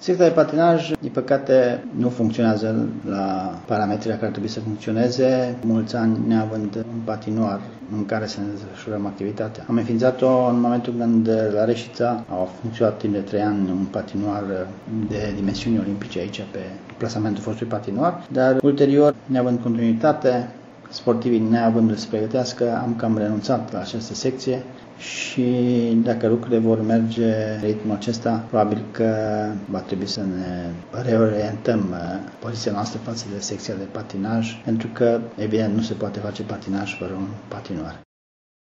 Secția de patinaj, din păcate, nu funcționează la parametrii la care trebuie să funcționeze, mulți ani neavând un patinoar în care să ne desfășurăm activitatea. Am înființat-o în momentul când la Reșița au funcționat timp de 3 ani un patinoar de dimensiuni olimpice aici pe plasamentul fostului patinoar, dar ulterior, neavând continuitate, sportivii neavând să se pregătească, am cam renunțat la această secție și dacă lucrurile vor merge în ritmul acesta, probabil că va trebui să ne reorientăm poziția noastră față de secția de patinaj, pentru că, evident, nu se poate face patinaj fără un patinoar.